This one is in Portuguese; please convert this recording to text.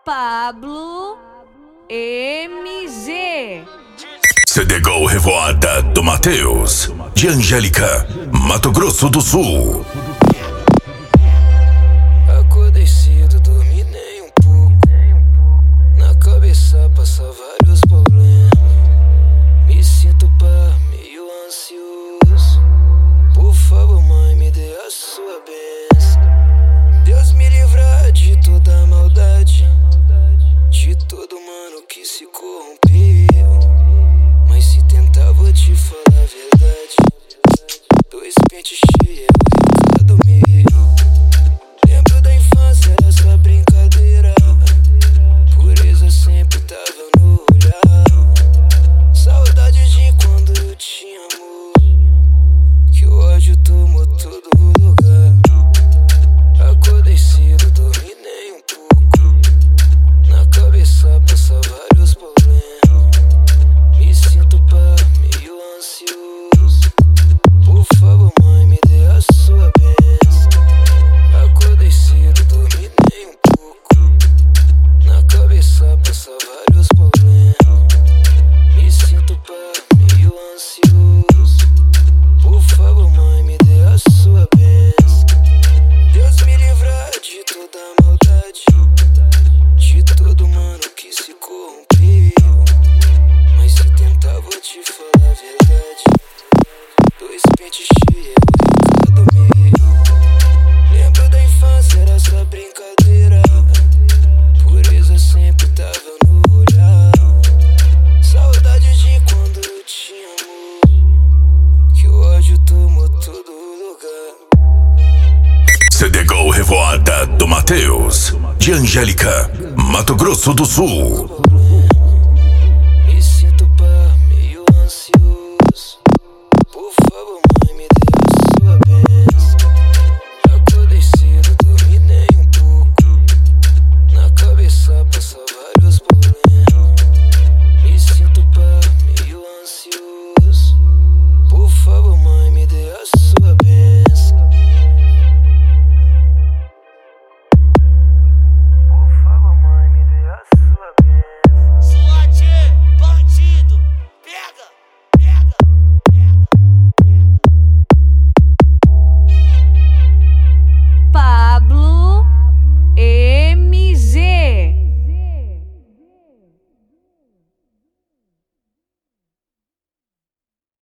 Pablo MZ. CD Gol Revoada do Matheus, de Angélica, Mato Grosso do Sul. Acordei cedo, dormi nem um pouco. Na cabeça passa vários problemas. Me sinto pá, meio ansioso. Por favor, mãe, me dê a sua bênção. Deus me livrar de toda maldade, de todo mano que se corrompeu. Mas se tentar, vou te falar a verdade. Dois pentes cheios, o recado meu. Lembro da infância, era só brincadeira. Pureza sempre tava no olhar. Saudade de quando eu te amo, que o ódio tomou todo lugar. Acordei cedo, dormi nem um pouco. Na cabeça passa vários problemas. Me sinto pá, meio ansioso. Por favor, mãe, me dê a sua bênção. Acordei cedo, dormi nem um pouco. Na cabeça passa vários problemas. Me sinto pá, meio ansioso. Por favor, mãe, me dê a sua bênção. Deus me livrar de toda maldade, de todo mano que se corrompeu. Mas se tentar, vou te falar a verdade. Dois pentes cheios, o recado meu. Lembro da infância, era só brincadeira. Pureza sempre tava no olhar. Saudade de quando eu te amo, que o ódio tomou todo lugar. CD Gol Revoada do Matheus, de Angélica, Mato Grosso do Sul.